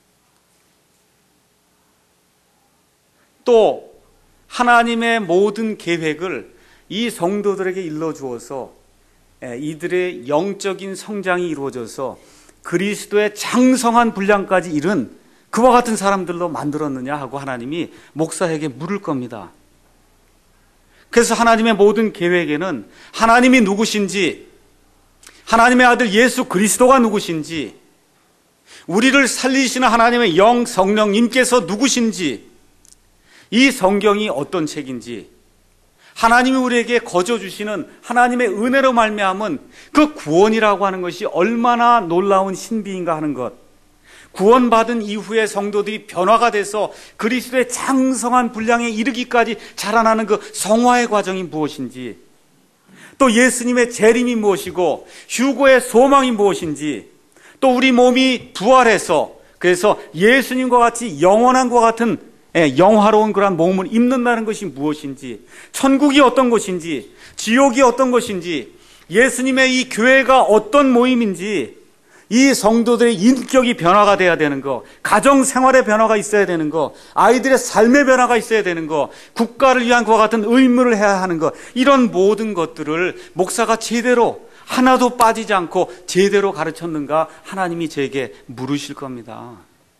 또 하나님의 모든 계획을 이 성도들에게 일러주어서 이들의 영적인 성장이 이루어져서 그리스도의 장성한 분량까지 이른 그와 같은 사람들로 만들었느냐 하고 하나님이 목사에게 물을 겁니다. 그래서 하나님의 모든 계획에는 하나님이 누구신지, 하나님의 아들 예수 그리스도가 누구신지, 우리를 살리시는 하나님의 영 성령님께서 누구신지, 이 성경이 어떤 책인지, 하나님이 우리에게 거저 주시는 하나님의 은혜로 말미암은 그 구원이라고 하는 것이 얼마나 놀라운 신비인가 하는 것, 구원받은 이후에 성도들이 변화가 돼서 그리스도의 장성한 분량에 이르기까지 자라나는 그 성화의 과정이 무엇인지, 또 예수님의 재림이 무엇이고 휴거의 소망이 무엇인지, 또 우리 몸이 부활해서 그래서 예수님과 같이 영원한 것 같은 영화로운 그런 몸을 입는다는 것이 무엇인지, 천국이 어떤 것인지, 지옥이 어떤 것인지, 예수님의 이 교회가 어떤 모임인지, 이 성도들의 인격이 변화가 돼야 되는 거, 가정 생활의 변화가 있어야 되는 거, 아이들의 삶의 변화가 있어야 되는 거, 국가를 위한 그와 같은 의무를 해야 하는 거, 이런 모든 것들을 목사가 제대로 하나도 빠지지 않고 제대로 가르쳤는가 하나님이 제게 물으실 겁니다.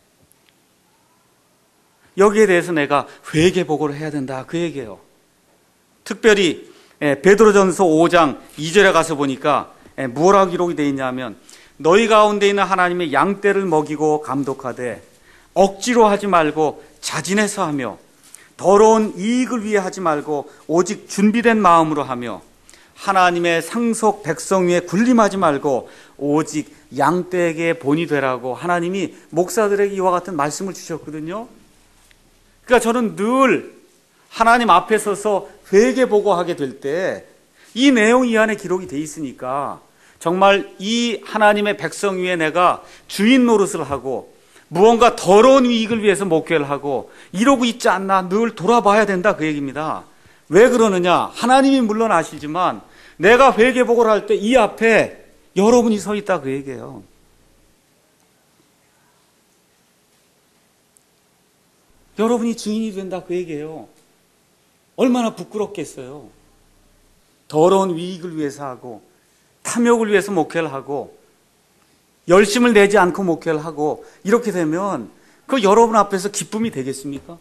여기에 대해서 내가 회개보고를 해야 된다 그 얘기예요. 특별히 베드로전서 5장 2절에 가서 보니까 뭐라고 기록이 되어 있냐면, 너희 가운데 있는 하나님의 양떼를 먹이고 감독하되 억지로 하지 말고 자진해서 하며 더러운 이익을 위해 하지 말고 오직 준비된 마음으로 하며 하나님의 상속 백성 위에 군림하지 말고 오직 양떼에게 본이 되라고 하나님이 목사들에게 이와 같은 말씀을 주셨거든요. 그러니까 저는 늘 하나님 앞에 서서 회개보고하게 될 때 이 내용이 이 안에 기록이 돼 있으니까 정말 이 하나님의 백성 위에 내가 주인 노릇을 하고 무언가 더러운 이익을 위해서 목회를 하고 이러고 있지 않나 늘 돌아봐야 된다 그 얘기입니다. 왜 그러느냐? 하나님이 물론 아시지만 내가 회개보고를 할 때 이 앞에 여러분이 서 있다 그 얘기예요. 여러분이 증인이 된다 그 얘기예요. 얼마나 부끄럽겠어요. 더러운 이익을 위해서 하고 탐욕을 위해서 목회를 하고 열심을 내지 않고 목회를 하고 이렇게 되면 그 여러분 앞에서 기쁨이 되겠습니까?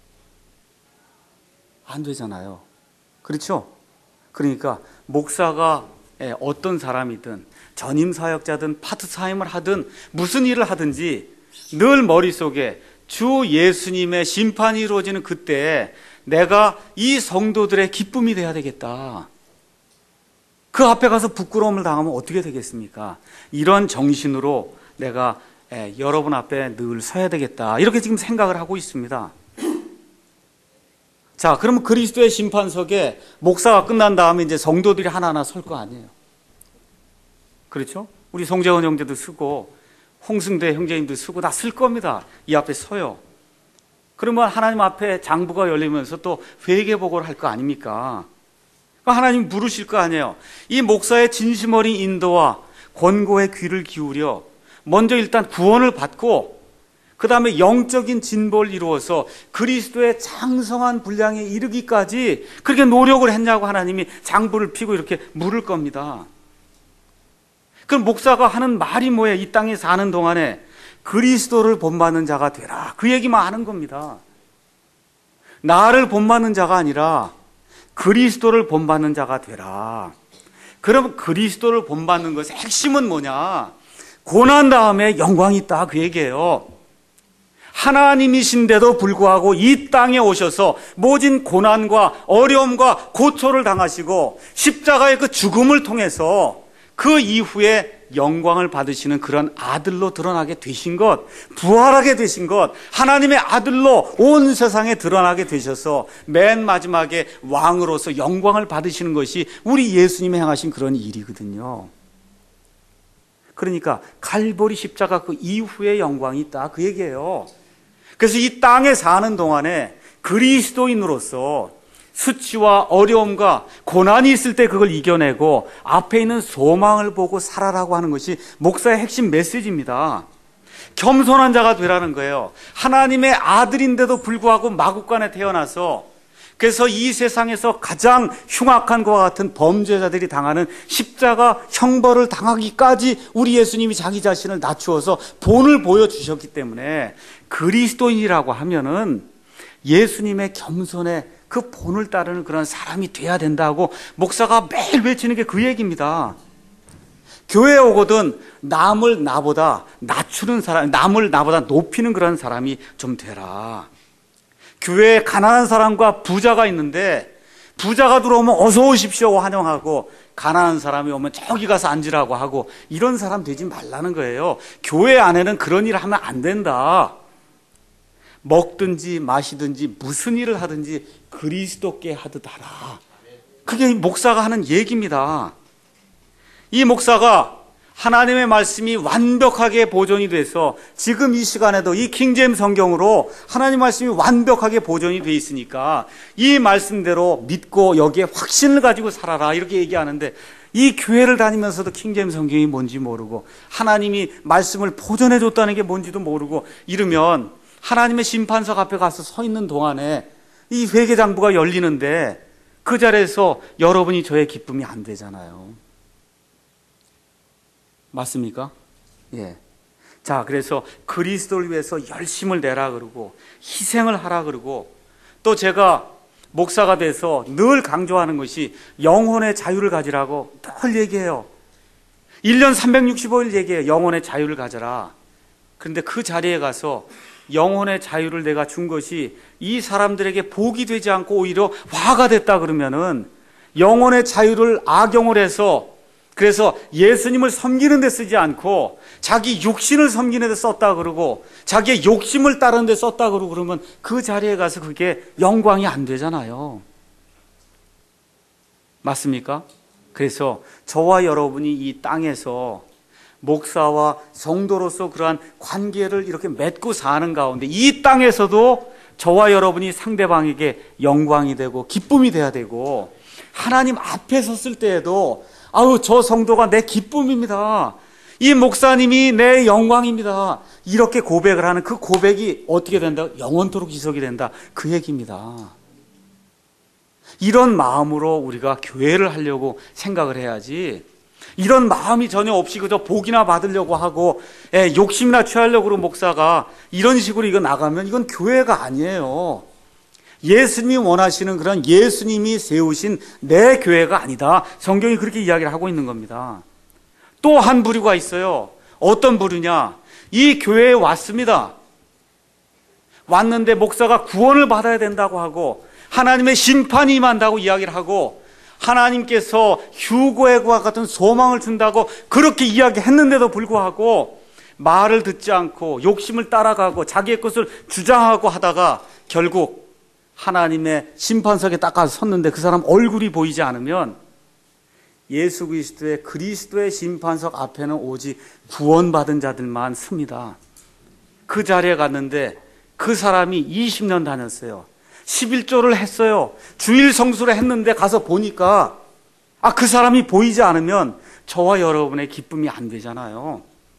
안 되잖아요. 그렇죠? 그러니까 목사가 어떤 사람이든 전임 사역자든 파트타임을 하든 무슨 일을 하든지 늘 머릿속에 주 예수님의 심판이 이루어지는 그때 내가 이 성도들의 기쁨이 돼야 되겠다. 그 앞에 가서 부끄러움을 당하면 어떻게 되겠습니까? 이런 정신으로 내가 여러분 앞에 늘 서야 되겠다. 이렇게 지금 생각을 하고 있습니다. 자, 그러면 그리스도의 심판석에 목사가 끝난 다음에 이제 성도들이 하나하나 설 거 아니에요. 그렇죠? 우리 송재원 형제도 쓰고 홍승대 형제님도 쓰고 다 쓸 겁니다. 이 앞에 서요. 그러면 하나님 앞에 장부가 열리면서 또 회개보고를 할 거 아닙니까? 하나님 물으실 거 아니에요. 이 목사의 진심 어린 인도와 권고의 귀를 기울여 먼저 일단 구원을 받고 그 다음에 영적인 진보를 이루어서 그리스도의 장성한 분량에 이르기까지 그렇게 노력을 했냐고 하나님이 장부를 피고 이렇게 물을 겁니다. 그럼 목사가 하는 말이 뭐예요? 이 땅에 사는 동안에 그리스도를 본받는 자가 되라. 그 얘기만 하는 겁니다. 나를 본받는 자가 아니라 그리스도를 본받는 자가 되라. 그럼 그리스도를 본받는 것의 핵심은 뭐냐? 고난 다음에 영광이 있다, 그 얘기예요. 하나님이신데도 불구하고 이 땅에 오셔서 모진 고난과 어려움과 고초를 당하시고 십자가의 그 죽음을 통해서 그 이후에 영광을 받으시는 그런 아들로 드러나게 되신 것, 부활하게 되신 것, 하나님의 아들로 온 세상에 드러나게 되셔서 맨 마지막에 왕으로서 영광을 받으시는 것이 우리 예수님이 행하신 그런 일이거든요. 그러니까 갈보리 십자가 그 이후에 영광이 있다, 그 얘기예요. 그래서 이 땅에 사는 동안에 그리스도인으로서 수치와 어려움과 고난이 있을 때 그걸 이겨내고 앞에 있는 소망을 보고 살아라고 하는 것이 목사의 핵심 메시지입니다. 겸손한 자가 되라는 거예요. 하나님의 아들인데도 불구하고 마국간에 태어나서, 그래서 이 세상에서 가장 흉악한 것과 같은 범죄자들이 당하는 십자가 형벌을 당하기까지 우리 예수님이 자기 자신을 낮추어서 본을 보여주셨기 때문에 그리스도인이라고 하면은 예수님의 겸손의 그 본을 따르는 그런 사람이 돼야 된다고 목사가 매일 외치는 게 그 얘기입니다. 교회에 오거든 남을 나보다 낮추는 사람, 남을 나보다 높이는 그런 사람이 좀 되라. 교회에 가난한 사람과 부자가 있는데 부자가 들어오면 어서 오십시오 환영하고, 가난한 사람이 오면 저기 가서 앉으라고 하고, 이런 사람 되지 말라는 거예요. 교회 안에는 그런 일을 하면 안 된다. 먹든지 마시든지 무슨 일을 하든지 그리스도께 하듯 하라. 그게 목사가 하는 얘기입니다. 이 목사가 하나님의 말씀이 완벽하게 보존이 돼서 지금 이 시간에도 이 킹제임스 성경으로 하나님 말씀이 완벽하게 보존이 돼 있으니까 이 말씀대로 믿고 여기에 확신을 가지고 살아라, 이렇게 얘기하는데, 이 교회를 다니면서도 킹제임스 성경이 뭔지 모르고 하나님이 말씀을 보존해 줬다는 게 뭔지도 모르고 이러면 하나님의 심판석 앞에 가서 서 있는 동안에 이 회개장부가 열리는데 그 자리에서 여러분이 저의 기쁨이 안 되잖아요. 맞습니까? 예. 자, 그래서 그리스도를 위해서 열심을 내라 그러고 희생을 하라 그러고, 또 제가 목사가 돼서 늘 강조하는 것이 영혼의 자유를 가지라고 늘 얘기해요. 1년 365일 얘기해요. 영혼의 자유를 가져라. 그런데 그 자리에 가서 영혼의 자유를 내가 준 것이 이 사람들에게 복이 되지 않고 오히려 화가 됐다 그러면은 영혼의 자유를 악용을 해서, 그래서 예수님을 섬기는 데 쓰지 않고 자기 육신을 섬기는 데 썼다 그러고 자기의 욕심을 따르는 데 썼다 그러고 그러면 그 자리에 가서 그게 영광이 안 되잖아요. 맞습니까? 그래서 저와 여러분이 이 땅에서 목사와 성도로서 그러한 관계를 이렇게 맺고 사는 가운데 이 땅에서도 저와 여러분이 상대방에게 영광이 되고 기쁨이 돼야 되고, 하나님 앞에 섰을 때에도 아우 저 성도가 내 기쁨입니다, 이 목사님이 내 영광입니다, 이렇게 고백을 하는 그 고백이 어떻게 된다? 영원토록 지속이 된다, 그 얘기입니다. 이런 마음으로 우리가 교회를 하려고 생각을 해야지, 이런 마음이 전혀 없이 그저 복이나 받으려고 하고 욕심이나 취하려고 그러는 목사가 이런 식으로 이거 나가면 이건 교회가 아니에요. 예수님이 원하시는 그런 예수님이 세우신 내 교회가 아니다. 성경이 그렇게 이야기를 하고 있는 겁니다. 또 한 부류가 있어요. 어떤 부류냐? 이 교회에 왔습니다. 왔는데 목사가 구원을 받아야 된다고 하고 하나님의 심판이 임한다고 이야기를 하고 하나님께서 휴거의 과 같은 소망을 준다고 그렇게 이야기했는데도 불구하고 말을 듣지 않고 욕심을 따라가고 자기의 것을 주장하고 하다가 결국 하나님의 심판석에 딱 가서 섰는데 그 사람 얼굴이 보이지 않으면 예수 그리스도의 심판석 앞에는 오직 구원받은 자들만 섭니다. 그 자리에 갔는데 그 사람이 20년 다녔어요. 11조를 했어요. 주일 성수를 했는데 가서 보니까 그 사람이 보이지 않으면 저와 여러분의 기쁨이 안 되잖아요.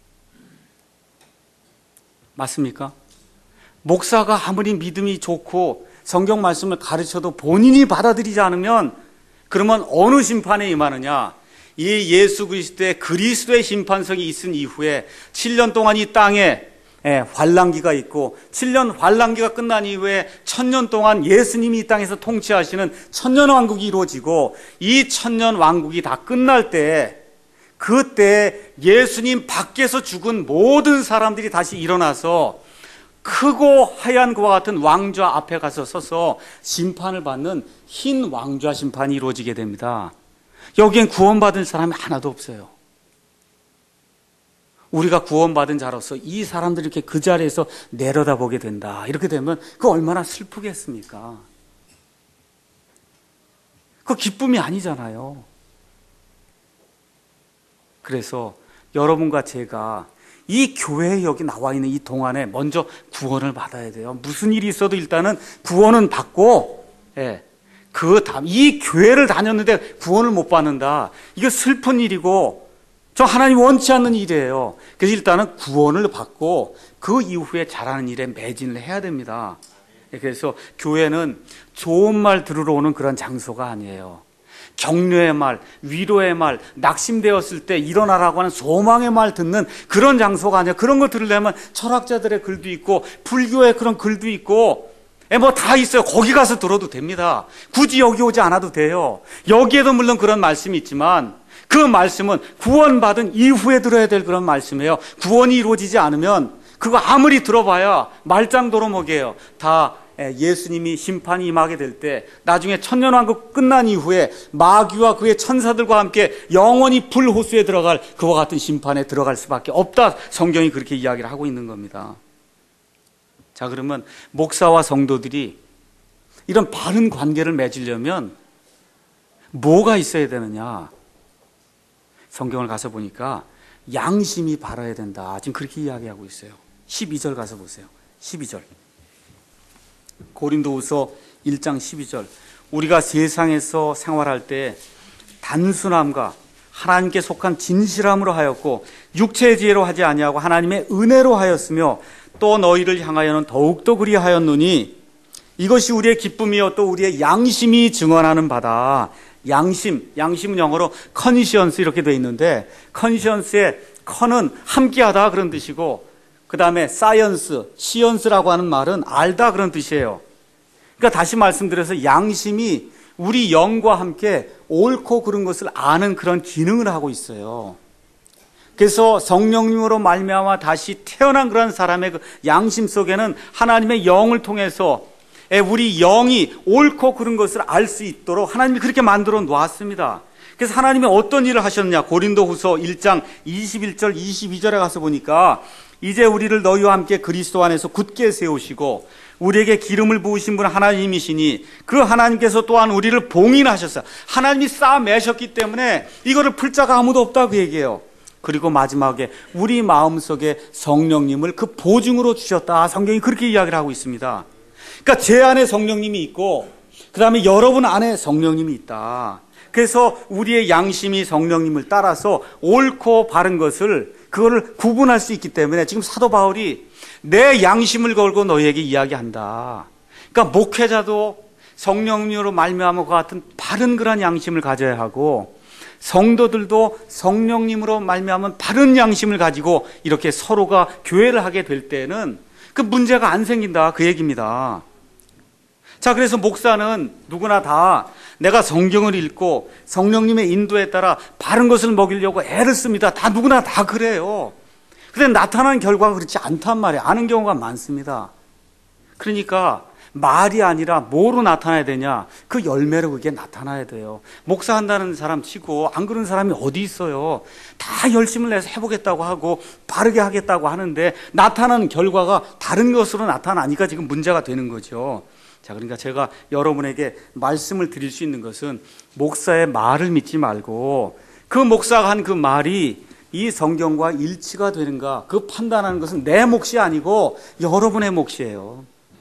맞습니까? 목사가 아무리 믿음이 좋고 성경 말씀을 가르쳐도 본인이 받아들이지 않으면 그러면 어느 심판에 임하느냐? 이 예수 그리스도의 심판석이 있은 이후에 7년 동안 이 땅에 환란기가 있고 7년 환란기가 끝난 이후에 1000년 동안 예수님이 이 땅에서 통치하시는 천년왕국이 이루어지고 이 천년왕국이 다 끝날 때 그때 예수님 밖에서 죽은 모든 사람들이 다시 일어나서 크고 하얀 그와 같은 왕좌 앞에 가서 서서 심판을 받는 흰 왕좌 심판이 이루어지게 됩니다. 여기엔 구원받은 사람이 하나도 없어요. 우리가 구원받은 자로서 이 사람들이 이렇게 그 자리에서 내려다보게 된다. 이렇게 되면 그 얼마나 슬프겠습니까? 그 기쁨이 아니잖아요. 그래서 여러분과 제가 이 교회에 여기 나와 있는 이 동안에 먼저 구원을 받아야 돼요. 무슨 일이 있어도 일단은 구원은 받고, 그 다음, 이 교회를 다녔는데 구원을 못 받는다. 이거 슬픈 일이고, 저 하나님 원치 않는 일이에요. 그래서 일단은 구원을 받고 그 이후에 잘하는 일에 매진을 해야 됩니다. 그래서 교회는 좋은 말 들으러 오는 그런 장소가 아니에요. 격려의 말, 위로의 말, 낙심되었을 때 일어나라고 하는 소망의 말 듣는 그런 장소가 아니에요. 그런 거 들으려면 철학자들의 글도 있고 불교의 그런 글도 있고 뭐 다 있어요. 거기 가서 들어도 됩니다. 굳이 여기 오지 않아도 돼요. 여기에도 물론 그런 말씀이 있지만 그 말씀은 구원받은 이후에 들어야 될 그런 말씀이에요. 구원이 이루어지지 않으면 그거 아무리 들어봐야 말짱도루묵이에요. 다 예수님이 심판이 임하게 될 때 나중에 천년왕국 끝난 이후에 마귀와 그의 천사들과 함께 영원히 불호수에 들어갈 그와 같은 심판에 들어갈 수밖에 없다. 성경이 그렇게 이야기를 하고 있는 겁니다. 자, 그러면 목사와 성도들이 이런 바른 관계를 맺으려면 뭐가 있어야 되느냐? 성경을 가서 보니까 양심이 바라야 된다. 지금 그렇게 이야기하고 있어요. 12절 가서 보세요. 12절. 고린도후서 1장 12절. 우리가 세상에서 생활할 때 단순함과 하나님께 속한 진실함으로 하였고 육체의 지혜로 하지 아니하고 하나님의 은혜로 하였으며 또 너희를 향하여는 더욱더 그리하였노니 이것이 우리의 기쁨이요 또 우리의 양심이 증언하는 바다. 양심은 영어로 conscience 이렇게 돼 있는데 conscience의 con은 함께하다 그런 뜻이고 그 다음에 science라고 하는 말은 알다 그런 뜻이에요. 그러니까 다시 말씀드려서 양심이 우리 영과 함께 옳고 그른 것을 아는 그런 기능을 하고 있어요. 그래서 성령님으로 말미암아 다시 태어난 그런 사람의 그 양심 속에는 하나님의 영을 통해서 우리 영이 옳고 그른 것을 알 수 있도록 하나님이 그렇게 만들어 놓았습니다. 그래서 하나님이 어떤 일을 하셨냐? 고린도후서 1장 21절 22절에 가서 보니까 이제 우리를 너희와 함께 그리스도 안에서 굳게 세우시고 우리에게 기름을 부으신 분은 하나님이시니 그 하나님께서 또한 우리를 봉인하셨어요. 하나님이 쌓아매셨기 때문에 이거를 풀 자가 아무도 없다 그 얘기예요. 그리고 마지막에 우리 마음속에 성령님을 그 보증으로 주셨다. 성경이 그렇게 이야기를 하고 있습니다. 그러니까 제 안에 성령님이 있고 그 다음에 여러분 안에 성령님이 있다. 그래서 우리의 양심이 성령님을 따라서 옳고 바른 것을 그거를 구분할 수 있기 때문에 지금 사도 바울이 내 양심을 걸고 너희에게 이야기한다. 그러니까 목회자도 성령님으로 말미암아 그 같은 바른 그런 양심을 가져야 하고 성도들도 성령님으로 말미암은 바른 양심을 가지고 이렇게 서로가 교회를 하게 될 때는 그 문제가 안 생긴다 그 얘기입니다. 자, 그래서 목사는 누구나 다 내가 성경을 읽고 성령님의 인도에 따라 바른 것을 먹이려고 애를 씁니다. 다 누구나 다 그래요. 그런데 나타나는 결과가 그렇지 않단 말이에요. 아는 경우가 많습니다. 그러니까 말이 아니라 뭐로 나타나야 되냐? 그 열매로 그게 나타나야 돼요. 목사한다는 사람 치고 안 그런 사람이 어디 있어요? 다 열심을 내서 해보겠다고 하고 바르게 하겠다고 하는데 나타나는 결과가 다른 것으로 나타나니까 지금 문제가 되는 거죠. 자, 그러니까 제가 여러분에게 말씀을 드릴 수 있는 것은 목사의 말을 믿지 말고 그 목사가 한 그 말이 이 성경과 일치가 되는가 그 판단하는 것은 내 몫이 아니고 여러분의 몫이에요.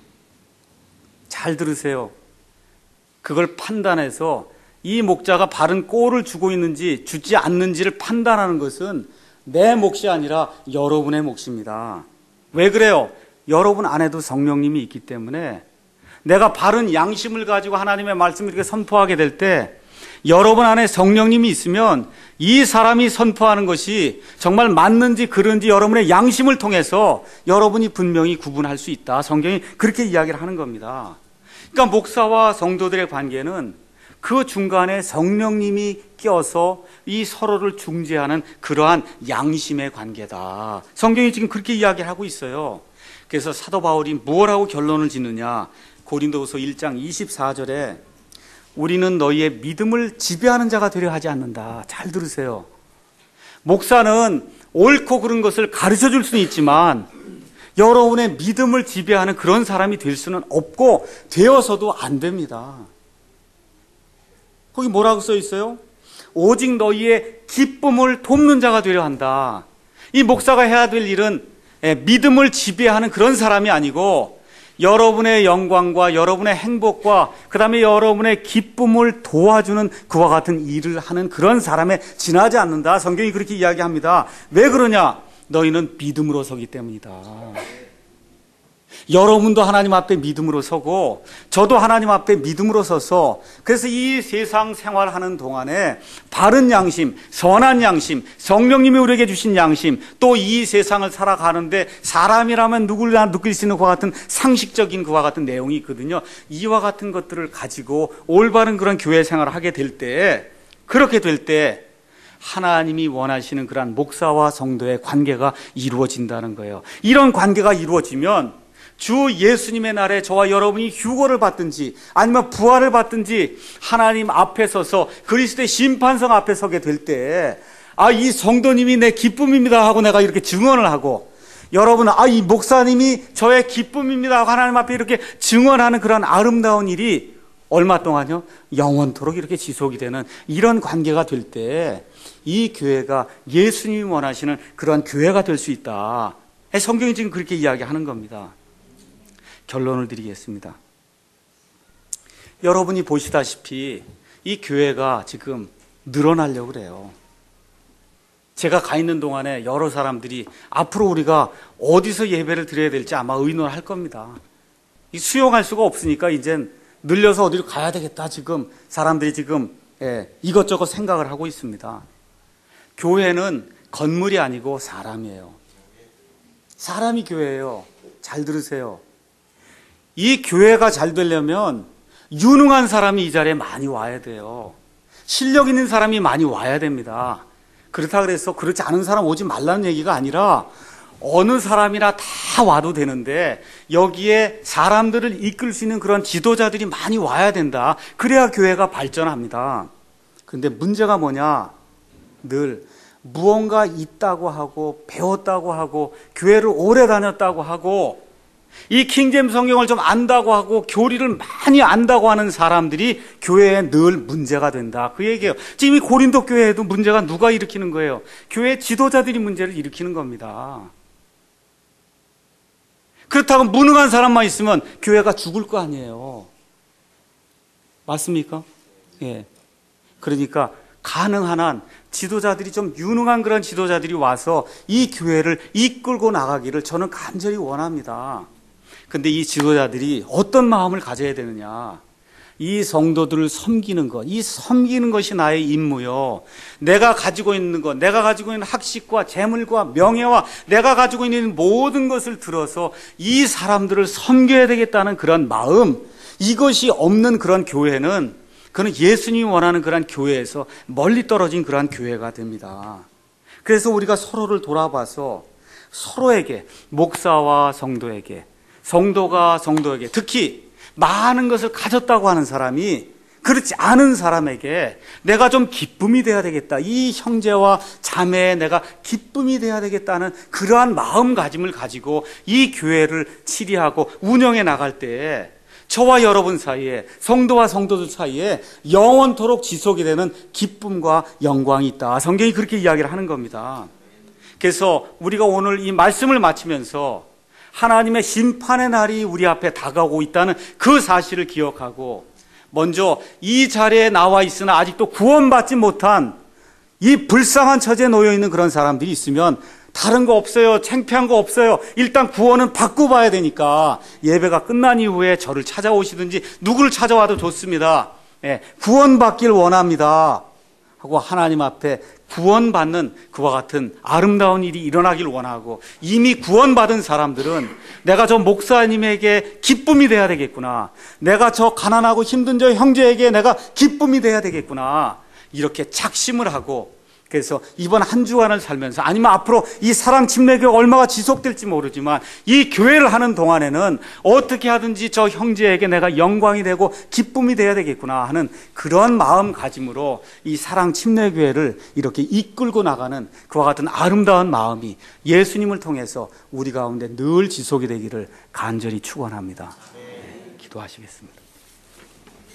잘 들으세요. 그걸 판단해서 이 목자가 바른 꼴을 주고 있는지 주지 않는지를 판단하는 것은 내 몫이 아니라 여러분의 몫입니다. 왜 그래요? 여러분 안에도 성령님이 있기 때문에 내가 바른 양심을 가지고 하나님의 말씀을 이렇게 선포하게 될 때 여러분 안에 성령님이 있으면 이 사람이 선포하는 것이 정말 맞는지 그른지 여러분의 양심을 통해서 여러분이 분명히 구분할 수 있다. 성경이 그렇게 이야기를 하는 겁니다. 그러니까 목사와 성도들의 관계는 그 중간에 성령님이 껴서 이 서로를 중재하는 그러한 양심의 관계다. 성경이 지금 그렇게 이야기를 하고 있어요. 그래서 사도 바울이 무엇하고 결론을 짓느냐. 고린도후서 1장 24절에 우리는 너희의 믿음을 지배하는 자가 되려 하지 않는다. 잘 들으세요. 목사는 옳고 그른 것을 가르쳐 줄 수는 있지만 여러분의 믿음을 지배하는 그런 사람이 될 수는 없고 되어서도 안 됩니다. 거기 뭐라고 써 있어요? 오직 너희의 기쁨을 돕는 자가 되려 한다. 이 목사가 해야 될 일은 믿음을 지배하는 그런 사람이 아니고 여러분의 영광과 여러분의 행복과 그 다음에 여러분의 기쁨을 도와주는 그와 같은 일을 하는 그런 사람에 지나지 않는다. 성경이 그렇게 이야기합니다. 왜 그러냐? 너희는 믿음으로 서기 때문이다. 여러분도 하나님 앞에 믿음으로 서고 저도 하나님 앞에 믿음으로 서서 그래서 이 세상 생활하는 동안에 바른 양심, 선한 양심, 성령님이 우리에게 주신 양심, 또 이 세상을 살아가는데 사람이라면 누구나 느낄 수 있는 그와 같은 상식적인 그와 같은 내용이 있거든요. 이와 같은 것들을 가지고 올바른 그런 교회 생활을 하게 될 때, 그렇게 될 때 하나님이 원하시는 그러한 목사와 성도의 관계가 이루어진다는 거예요. 이런 관계가 이루어지면 주 예수님의 날에 저와 여러분이 휴거를 받든지 아니면 부활을 받든지 하나님 앞에 서서 그리스도의 심판석 앞에 서게 될 때 이 성도님이 내 기쁨입니다 하고 내가 이렇게 증언을 하고 여러분 이 목사님이 저의 기쁨입니다 하고 하나님 앞에 이렇게 증언하는 그런 아름다운 일이 얼마 동안요? 영원토록 이렇게 지속이 되는 이런 관계가 될 때 이 교회가 예수님이 원하시는 그런 교회가 될 수 있다. 성경이 지금 그렇게 이야기하는 겁니다. 결론을 드리겠습니다. 여러분이 보시다시피 이 교회가 지금 늘어나려고 그래요. 제가 가 있는 동안에 여러 사람들이 앞으로 우리가 어디서 예배를 드려야 될지 아마 의논할 겁니다. 수용할 수가 없으니까 이젠 늘려서 어디로 가야 되겠다. 지금 사람들이 지금 이것저것 생각을 하고 있습니다. 교회는 건물이 아니고 사람이에요. 사람이 교회예요. 잘 들으세요. 이 교회가 잘 되려면 유능한 사람이 이 자리에 많이 와야 돼요. 실력 있는 사람이 많이 와야 됩니다. 그렇다 그래서 그렇지 않은 사람 오지 말라는 얘기가 아니라 어느 사람이나 다 와도 되는데 여기에 사람들을 이끌 수 있는 그런 지도자들이 많이 와야 된다. 그래야 교회가 발전합니다. 그런데 문제가 뭐냐? 늘 무언가 있다고 하고 배웠다고 하고 교회를 오래 다녔다고 하고 이 킹제임스 성경을 좀 안다고 하고 교리를 많이 안다고 하는 사람들이 교회에 늘 문제가 된다. 그 얘기예요. 지금 이 고린도 교회에도 문제가 누가 일으키는 거예요? 교회 지도자들이 문제를 일으키는 겁니다. 그렇다고 무능한 사람만 있으면 교회가 죽을 거 아니에요. 맞습니까? 예. 그러니까 가능한 한 지도자들이 좀 유능한 그런 지도자들이 와서 이 교회를 이끌고 나가기를 저는 간절히 원합니다. 근데 이 지도자들이 어떤 마음을 가져야 되느냐? 이 성도들을 섬기는 것, 이 섬기는 것이 나의 임무요. 내가 가지고 있는 것, 내가 가지고 있는 학식과 재물과 명예와 내가 가지고 있는 모든 것을 들어서 이 사람들을 섬겨야 되겠다는 그런 마음, 이것이 없는 그런 교회는 그는 예수님이 원하는 그런 교회에서 멀리 떨어진 그러한 교회가 됩니다. 그래서 우리가 서로를 돌아봐서 서로에게, 목사와 성도에게, 성도가 성도에게, 특히 많은 것을 가졌다고 하는 사람이 그렇지 않은 사람에게 내가 좀 기쁨이 돼야 되겠다. 이 형제와 자매에 내가 기쁨이 돼야 되겠다는 그러한 마음가짐을 가지고 이 교회를 치리하고 운영해 나갈 때 저와 여러분 사이에, 성도와 성도들 사이에 영원토록 지속이 되는 기쁨과 영광이 있다. 성경이 그렇게 이야기를 하는 겁니다. 그래서 우리가 오늘 이 말씀을 마치면서 하나님의 심판의 날이 우리 앞에 다가오고 있다는 그 사실을 기억하고 먼저 이 자리에 나와 있으나 아직도 구원받지 못한 이 불쌍한 처지에 놓여있는 그런 사람들이 있으면 다른 거 없어요. 창피한 거 없어요. 일단 구원은 받고 봐야 되니까 예배가 끝난 이후에 저를 찾아오시든지 누구를 찾아와도 좋습니다. 구원받길 원합니다 하고 하나님 앞에 구원받는 그와 같은 아름다운 일이 일어나길 원하고, 이미 구원받은 사람들은 내가 저 목사님에게 기쁨이 돼야 되겠구나, 내가 저 가난하고 힘든 저 형제에게 내가 기쁨이 돼야 되겠구나, 이렇게 작심을 하고, 그래서 이번 한 주간을 살면서, 아니면 앞으로 이 사랑 침례교회가 얼마가 지속될지 모르지만 이 교회를 하는 동안에는 어떻게 하든지 저 형제에게 내가 영광이 되고 기쁨이 돼야 되겠구나 하는 그런 마음가짐으로 이 사랑 침례교회를 이렇게 이끌고 나가는 그와 같은 아름다운 마음이 예수님을 통해서 우리 가운데 늘 지속이 되기를 간절히 축원합니다. 기도하시겠습니다.